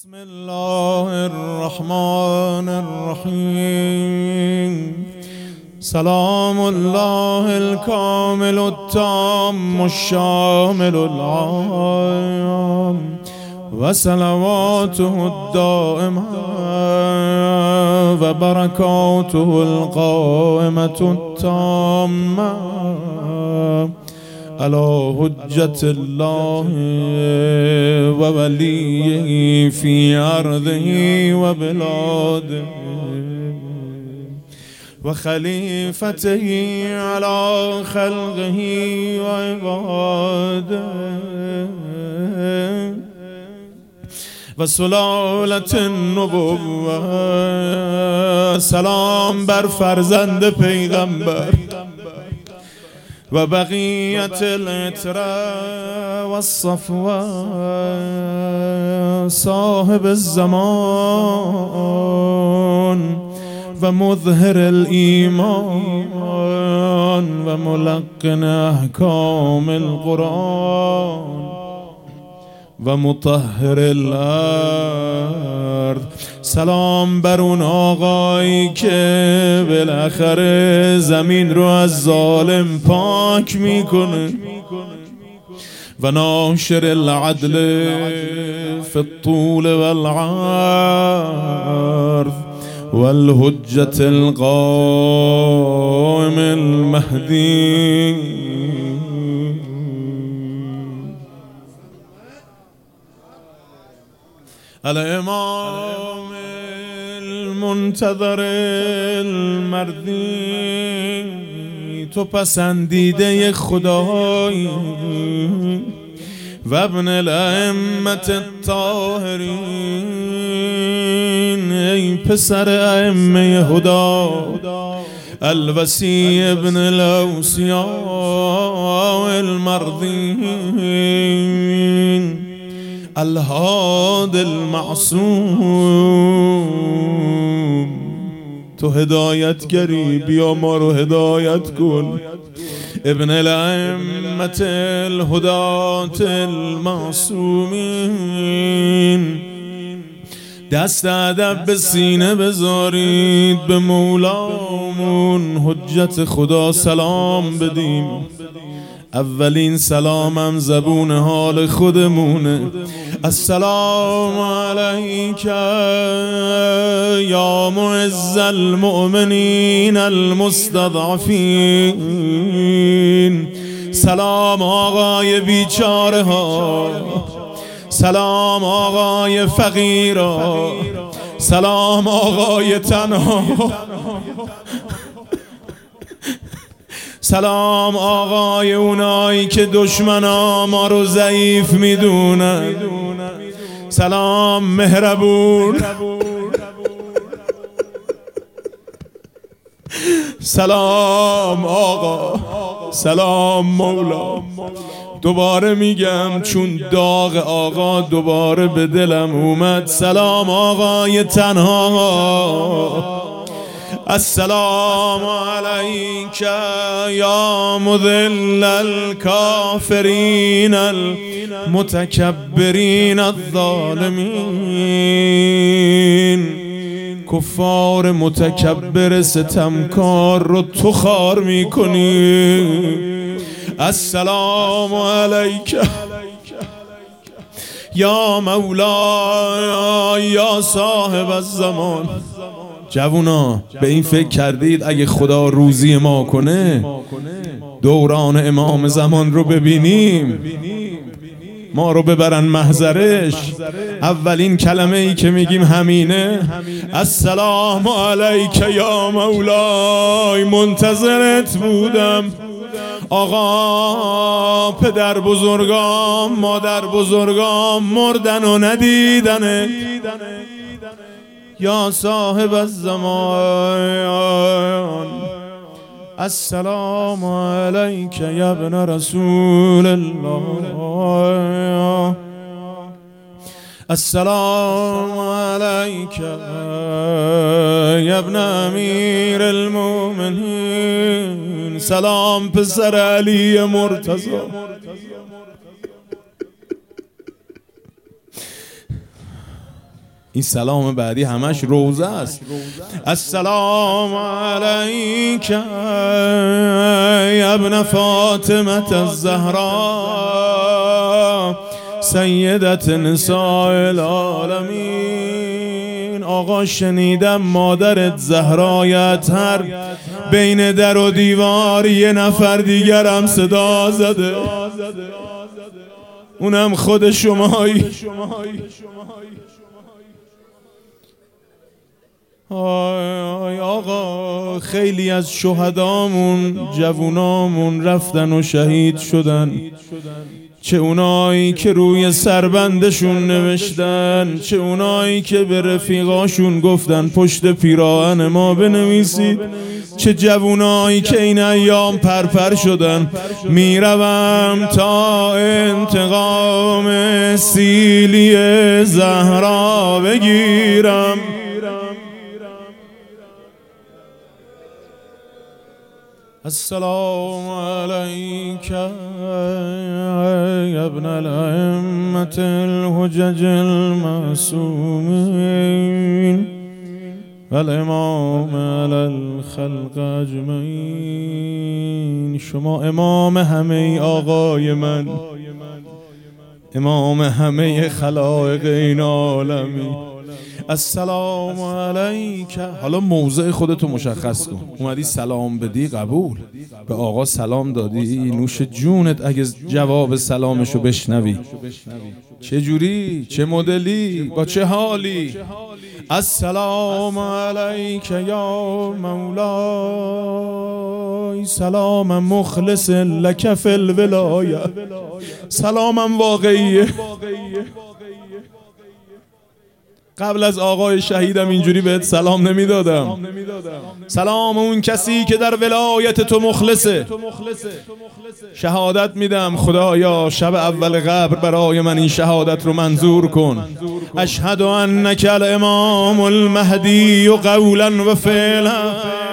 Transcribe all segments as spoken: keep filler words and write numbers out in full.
بسم الله الرحمن الرحيم. سلام الله الكامل التام الشامل العام وصلواته الدائمة وبركاته القائمة التامة على حجة الله ووليه في أرضه وبلاده وخليفته على خلقه وعباده وسلالة النبوة. سلام بر فرزند پیغمبر و بقیت العترة والصفوة صاحب الزمان و مظهر الإيمان و ملقن احکام القرآن و مطهر الارض. سلام بر اون آقایی که بالاخره زمین رو از ظالم پاک میکنه و ناشر العدل فی الطول والعرض والحجة القائم المهدي. الامام المنتظر المردی، تو پسندیده خدایی و ابن الائمة الطاهرین، ای پسر ائمه هدا، الوصی ابن الاوصیاء المرضین، الهاد المعصوم. تو هدایتگری، بیا ما رو هدایت کن. ابن الائمة الهدات المعصومین، دست ادب به سینه بذارید، به مولامون حجت خدا سلام بدیم. اولین سلامم زبون حال خودمونه. السلام علیک یا معز المؤمنین المستضعفین. سلام آقای بیچاره ها، سلام آقای فقیرا، سلام آقای تنها، سلام آقای اونایی که دشمنا ما رو ضعیف میدونن. سلام مهربون، سلام آقا، سلام مولا. دوباره میگم چون داغ آقا دوباره به دلم اومد. سلام آقای تنها. السلام علیک یا مذل الکافرین المتکبرین الظالمین. کفار متکبر ستمکار رو تو خار میکنی. السلام علیک یا مولا یا صاحب الزمان. جوونا به این فکر کردید اگه خدا روزی ما کنه دوران امام زمان رو ببینیم، ما رو ببرن محضرش؟ اولین کلمه ای که میگیم همینه. السلام علیک یا مولای، منتظرت بودم آقا. پدر بزرگام مادر بزرگام مردن و ندیدنه. یا صاحب الزمان، السلام علیک یا ابن رسول الله. السلام علیک یا ابن امیر المؤمنین. سلام پسر علی مرتضی. این سلام بعدی همش روزه است. السلام علیک ابن فاطمه الزهرا سیدت نساء العالمین. آقا شنیدم مادرت زهرای اطهر بین در و دیوار یه نفر دیگرم صدا زده، اونم خود شمایی. آی آقا خیلی از شهدامون جوونامون رفتن و شهید شدن، چه اونایی که روی سربندشون نوشتن، چه اونایی که به رفیقاشون گفتن پشت پیراهن ما بنویسید، چه جوونایی که این ایام پرپر شدن. میروم تا انتقام سیلی زهرا بگیرم. السلام علیک ابن الائمة الحجج المعصومین والامام علی الخلق اجمعین. شما امام همه آقای من، امام همه خلائق این عالمی. السلام علیک. حالا موضع خودتو مشخص کن. اومدی سلام بدی قبول، به آقا سلام دادی، نوش جونت اگه جواب سلامشو بشنوی. چه جوری، چه مدلی، با چه حالی؟ السلام علیک یا مولای سلام مخلص لک فی الولایه. سلامم واقعیه. قبل از آقای شهیدم اینجوری بهت سلام نمیدادم. سلام اون کسی که در ولایت تو مخلصه. شهادت میدم خدایا شب اول قبر برای من این شهادت رو منظور کن. اشهد انک الامام المهدی قولا و فعلا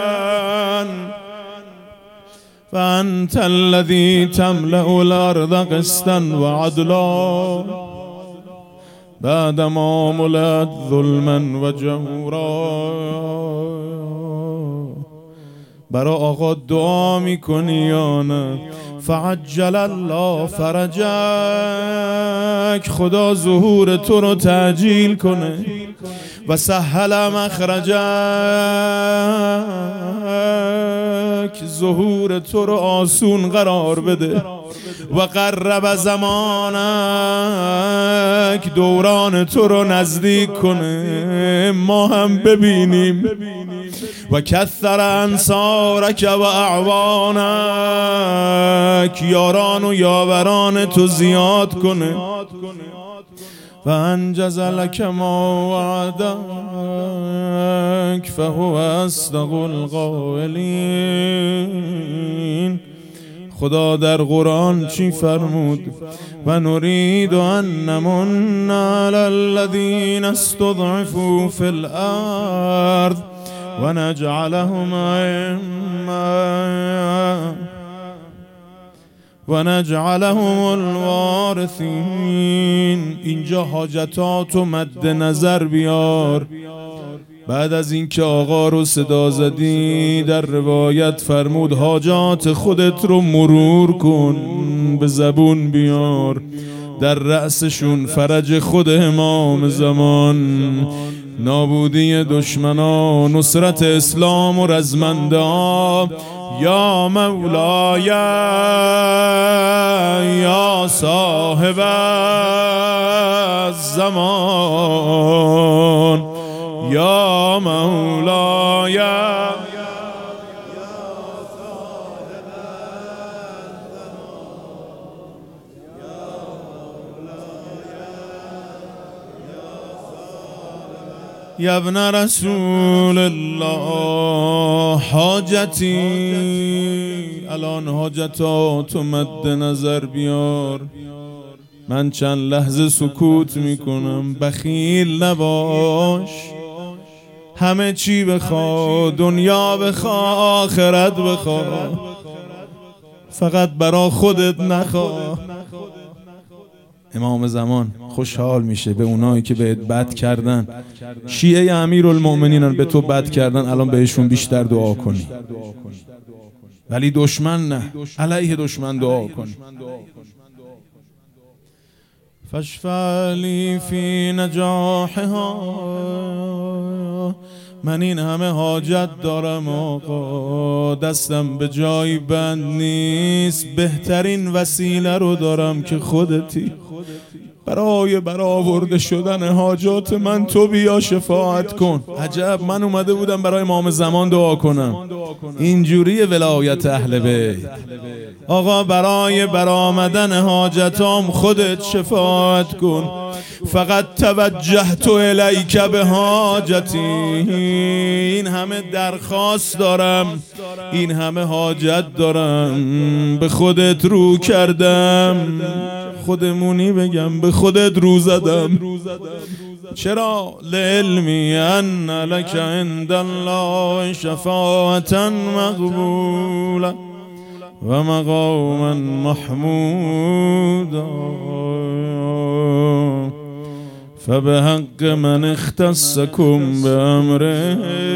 و انت الذی تملأ الارض قسطا و عدلا بعدما ملأت ظلما و جورا. برا آقا دعا میکنی یا نه؟ فعجل الله فرجک، خدا ظهور تو رو تعجیل کنه. و سهل مخرجک، ظهور تو رو آسون قرار بده. و قرب زمانک، دوران تو رو نزدیک کنه ما هم ببینیم. و کثر انصارک و اعوانک، یاران و یاوران تو زیاد کنه. و انجز لک ما وعدک فهو اصدق القائلین. خدا در قرآن چی فرمود؟ و نرید ان نمن علی الذین استضعفوا فی الارض و نجعلهم ائمة و نجعلهم الوارثین. اینجا حاجتاتو مد نظر بیار. بعد از اینکه آقا رو صدا زدی در روایت فرمود حاجات خودت رو مرور کن، به زبون بیار. در رأسشون فرج خود امام زمان، نابودی دشمنان، نصرت اسلام و رزمنده. یا مولای یا صاحب الزمان، یا مولای یا ابن رسول الله. حاجتی الان حاجتاتو مد نظر بیار. من چند لحظه سکوت میکنم. بخیل نباش، همه چی بخوا، دنیا بخوا، آخرت بخوا، فقط برا خودت نخوا. امام زمان خوشحال میشه به اونایی که بهت بد کردن. شیعه امیرالمؤمنینن، به تو بد کردن، الان بهشون بیشتر دعا کنی. ولی دشمن نه، علیه دشمن دعا کنی. فاشفع لی فی نجاحها، من این همه حاجت دارم آقا، دستم به جایی بند نیست، بهترین وسیله رو دارم که خودتی. برای برآورده شدن حاجات من تو بیا شفاعت کن. عجب، من اومده بودم برای امام زمان دعا کنم. اینجوری ولایت اهل بیت. آقا برای برآمدن حاجتام خودت شفاعت کن. فقط توجهت الیک به حاجتی، این همه درخواست دارم، این همه حاجت دارم، به خودت رو کردم. خودمونی بگم، به خودت رو زدم. چرا؟ لعلمی ان لک عند الله شفاعتا مقبولا و مقاما محمودا، فبحق من اختصكم بأمره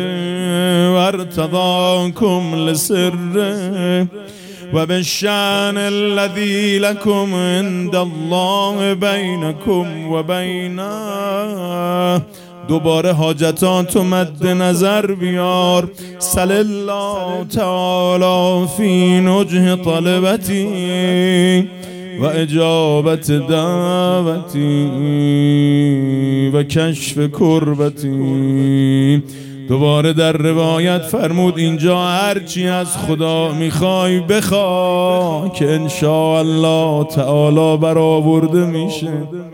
وارتضاكم لسره و بالشأن الذي لكم عند الله بينكم و بینه. دوباره حاجتاتو مد نظر بیار. صل الله تعالی فی نجه طلبتی و اجابت دعوتی و کشف کربتی. دوباره در روایت فرمود اینجا هرچی از خدا میخوای بخوا که انشاءالله تعالی برآورده میشه.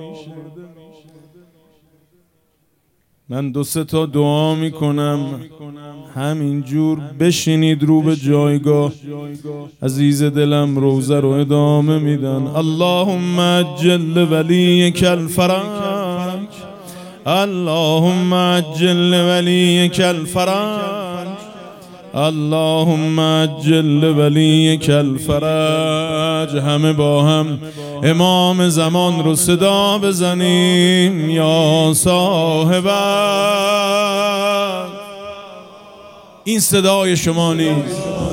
من دو سه تا دعا میکنم، همینجور بشینید رو به جایگاه. عزیز دلم روزه رو ادامه میدن. اللهم عجل ولیک الفرج، اللهم عجل ولیک الفرج، اللهم عجل ولیک الفرج. همه با هم امام زمان رو صدا بزنیم. یا صاحب، این صدای شما نیست.